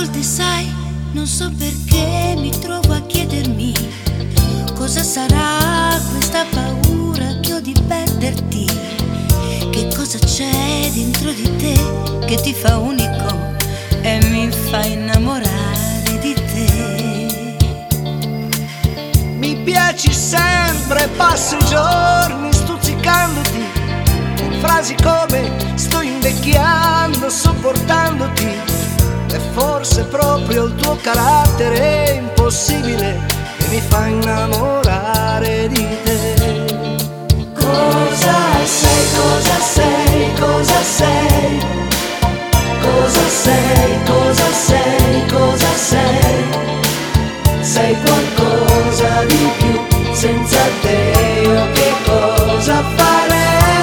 volte sai, non so perché mi trovo a chiedermi cosa sarà questa paura che ho di perderti. Che cosa c'è dentro di te che ti fa unico e mi fa innamorare di te. Mi piaci sempre, passo i giorni stuzzicandoti con frasi come sto invecchiando sopportandoti. E forse proprio il tuo carattere impossibile che mi fa innamorare di te. Cosa sei, cosa sei, cosa sei? Cosa sei, cosa sei, cosa sei? Sei qualcosa di più, senza te io che cosa farei?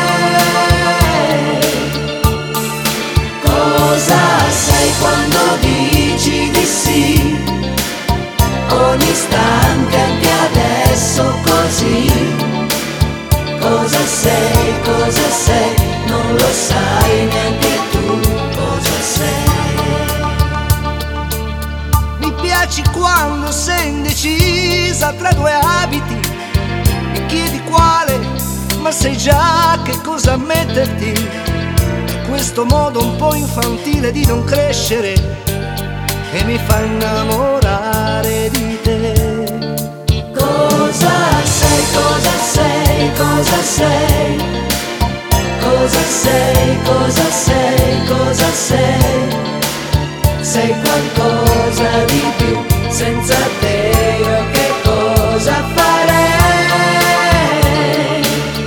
Cosa sei quando dici di sì? Ogni istante, anche adesso così. Cosa sei, non lo sai neanche tu cosa sei. Mi piaci quando sei indecisa tra due abiti e chiedi quale, ma sai già che cosa metterti. È questo modo un po' infantile di non crescere che mi fa innamorare di te. Cosa sei, cosa sei, cosa sei? Cosa sei, cosa sei, cosa sei? Sei qualcosa di più, senza te io che cosa farei?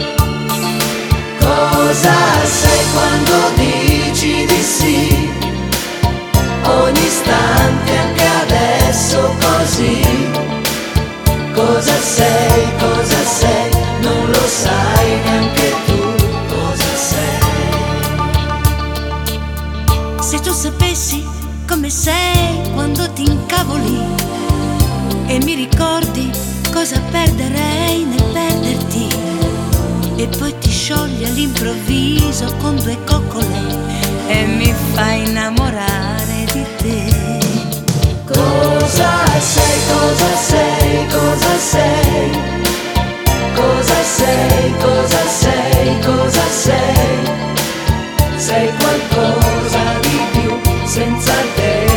Cosa sei quando dici di sì? Ogni istante, anche adesso così. Cosa sei, non lo sai neanche tu cosa sei. Se tu sapessi come sei quando ti incavoli e mi ricordi cosa perderei nel perderti, e poi ti sciogli all'improvviso con due coccole e mi fai innamorare di te. Cosa sei, cosa sei, cosa sei? Cosa sei, cosa sei, cosa sei? Sei qualcosa di più, senza te